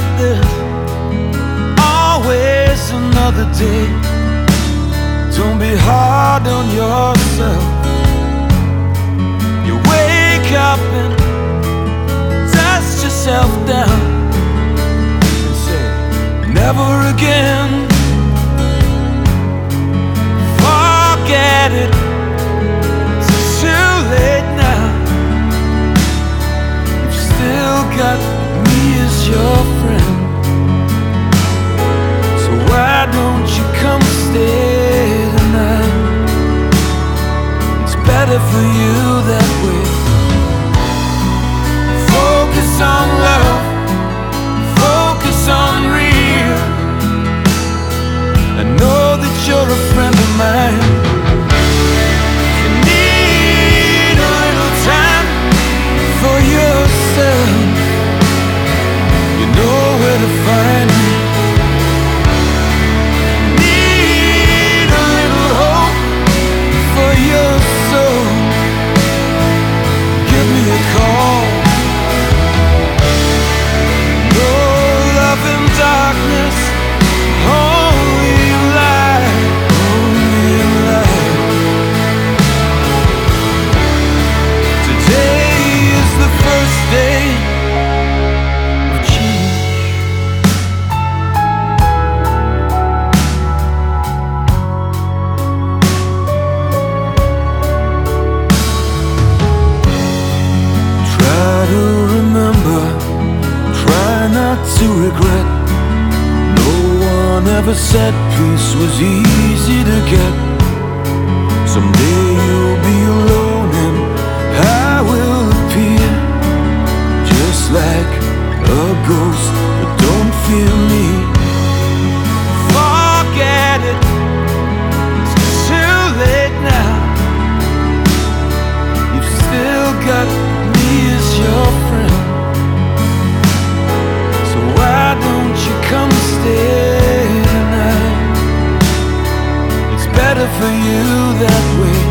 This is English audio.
there's always another day. Don't be hard on yourself. You wake up and dust yourself down and say, never again. Forget it, it's too late now. You've still got me as your friend. So why don't you come stay tonight? It's better for you that way. Focus on love, focus on real. I know that you're a friend of mine. You need a little time for yourself. You know where to find me. Need a little hope for your soul. Give me a call. No love in darkness, only light, only light. Today is the first day of change. Try to remember, try not to regret. No one ever said peace was easy to get. Someday you'll be alone and I will appear just like a ghost, but don't fear me. Forget it, it's too late now. You've still got me as your friend. So why don't you come stay tonight? It's better for you that way.